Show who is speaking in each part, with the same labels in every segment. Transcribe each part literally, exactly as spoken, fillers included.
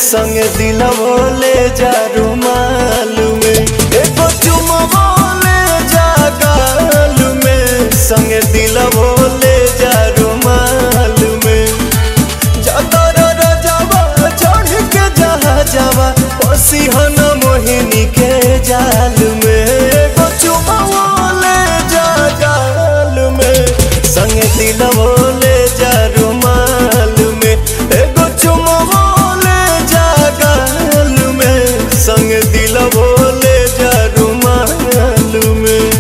Speaker 1: संगे दिलवो ले जा रुमाल में, एगो चुमवो ले जा गाल में, संगे दिलवो ले जा रुमाल में। जातर रजवा चढ़ के जहा जावा पसीहन मोहिनी के जाल में, एगो चुमवो ले जा गाल में, संगे दिलवो ले जा रुमाल में, एगो चुमवो ले जा गाल में, संगे दिलवो ले जा रुमाल में।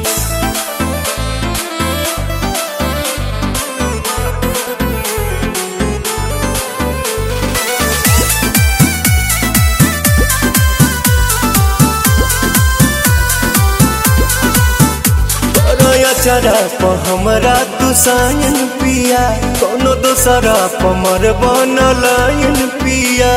Speaker 1: चरा प हमरा तू सायन पिया, कोनो दोसरा प मर बनलायन पिया।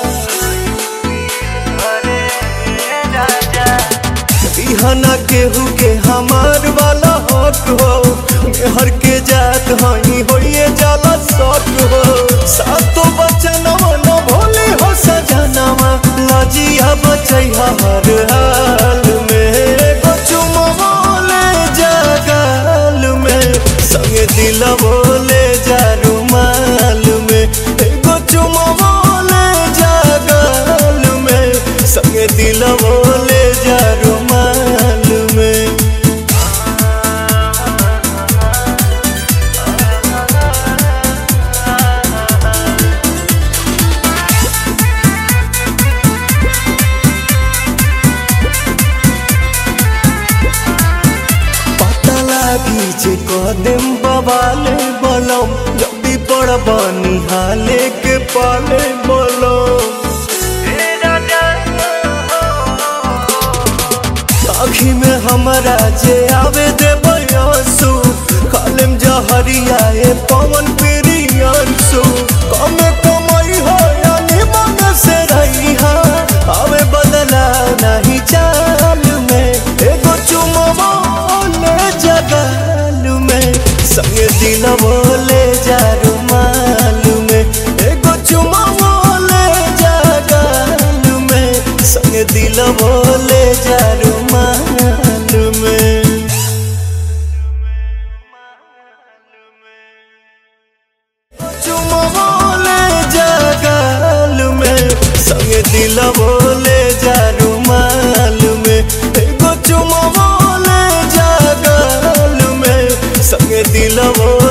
Speaker 1: बिहना केहू के हमार वाला हक हो, मेहर के जात हई होइए जाला शक हो। सातो बचनवा न भोले हो सजनवा, लजिया बचैहा हर हाल में, एगो चुमवो ले जा गाल में, संगे दिलवो ले जा रुमाल में, एगो चुमवो ले जा गाल में, संगे दिलवो ले जा रुमाल में। जे कदम बवाले बलम, जल्दी पड़ बनी हाले के पाले बलम। आँखी में हमारा जे आवे दे बयासु, खालिम जहरिया ए पवन प्रियांशु। कमे कमाई हो यानी मन से रही हा, आवे बदला नहीं चाल में, एगो चुमवो ले जा गाल में, संगे दिलवो ले जा रुमाल में, एगो चुमवो ले जा गाल में, संगे दिलवो ले जा रुमाल में। चुमवो ले जा गाल में, संगे दिलवो ले जा रुमाल में, एगो चुमवो ले जा गाल में, संगे दिलवो